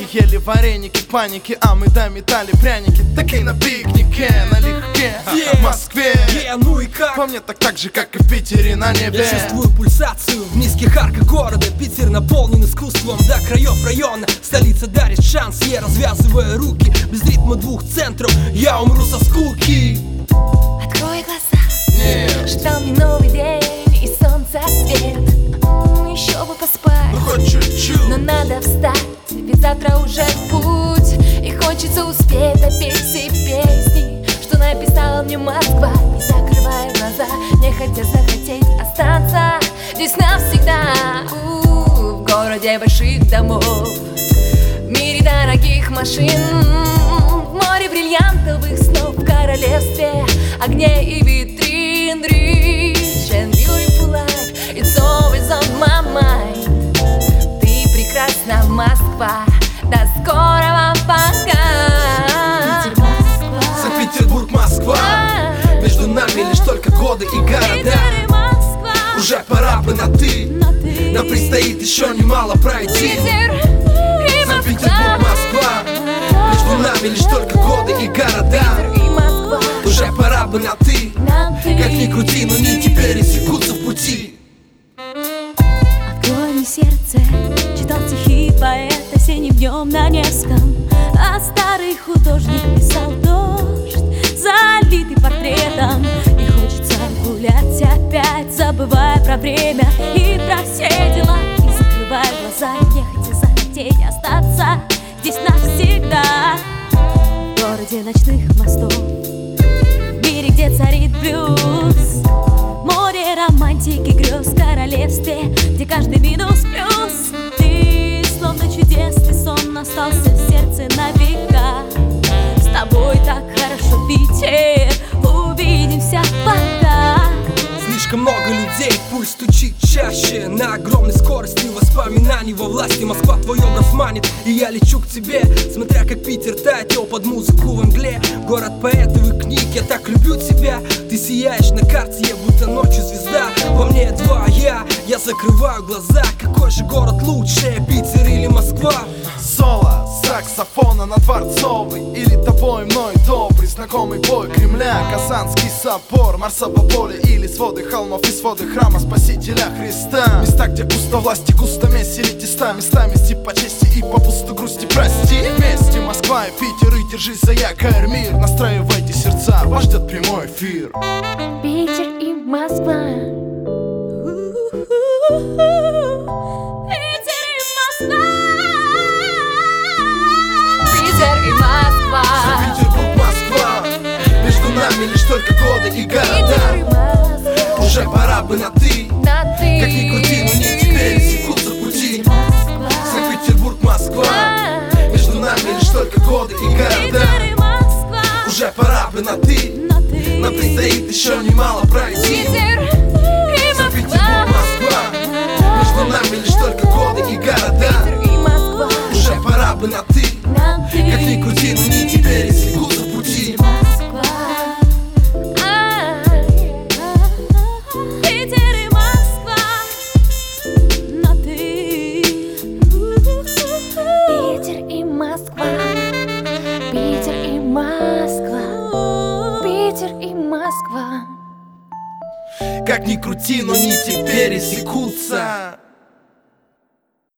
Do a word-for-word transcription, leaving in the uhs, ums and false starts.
ели вареники в панике, а мы да метали пряники. Такие на пикнике, налегке, yeah. В Москве, yeah, ну и как? По мне так так же, как и в Питере на небе. Я чувствую пульсацию в низких арках города. Питер наполнен искусством до краев района. Столица дарит шанс, я развязываю руки. Без ритма двух центров я умру со скуки. Открой глаза, Нет. Ждал мне новый день и солнце свет. М, Еще бы поспать, Ну хоть чуть-чуть. но надо встать, ведь завтра уже в путь. И хочется успеть допеть все песни, что написала мне Москва. И закрываю глаза, не хотя захотеть остаться здесь навсегда. У-у-у, в городе больших домов, в мире дорогих машин, в море бриллиантовых снов, в королевстве огней и витрин. Rich and beautiful life, it's always on my mind. Ты прекрасна, Москва, до скорого пока. Питер, Москва, Санкт-Петербург, Москва, между нами лишь только годы и города. Питер и Москва, Уже пора бы на ты, на ты. нам предстоит еще немало пройти. Питер и Санкт-Петербург, Москва, между нами лишь только годы и города. Питер и Москва, Уже пора бы на ты, на ты. как ни крути, но нити пересекутся в пути. Открой мне сердце, читал стихи поэта осенним днем на Невском. А старый художник писал дождь, залитый портретом. И хочется гулять опять, забывая про время и про все дела. И закрывая глаза, нехотя захотеть остаться здесь навсегда. В городе ночных мостов, в мире, где царит блюз, море романтики, грез в королевстве, где каждый минус плюс. Ты словно чудесный сон остался в сердце на века. С тобой так хорошо, Питер, увидимся пока. Слишком много людей, пульс стучит чаще. На огромной скорости воспоминаний во власти. Москва твой образ манит, и я лечу к тебе, смотря как Питер тает под музыку в мгле. Город поэтов и книг, я так люблю тебя. Ты сияешь на карте, я будто ночью звезда. Во мне два я, я закрываю глаза. Какой же город лучше, Питер или Москва? Соло, саксофона на Дворцовой, или тобой мной добрый знакомый бой Кремля, Казанский собор, Марсово поле, или своды холмов и своды храма Спасителя Христа. Места, где густо власти, густо месили теста, места мести по чести и по пусту грусти прости. Вместе Москва и Питер, и держись за якорь мир. Настраивайте сердца, вас ждет прямой эфир. Питер и Москва, Питер и Москва, Питер и Москва, Санкт-Петербург, Москва, между нами лишь только годы и Питер и города. Москва, Уже пора бы на ты, на ты. как ни крути, но нити пересекутся в пути. Санкт-Петербург, Москва, между нами лишь только годы и города. Питер и Москва, Уже пора бы на ты, на ты. нам предстоит еще немало пройти. Питер и Санкт-Петербург, Москва, Москва, между нами лишь только годы и города. Питер и Москва, Уже пора бы на ты, на ты. как ни крути, но нити пересекутся в пути. Москва, ай. Питер и Москва, на ты. Питер и Москва, Питер и Москва, Питер и Москва. Как ни крути, но нити пересекутся.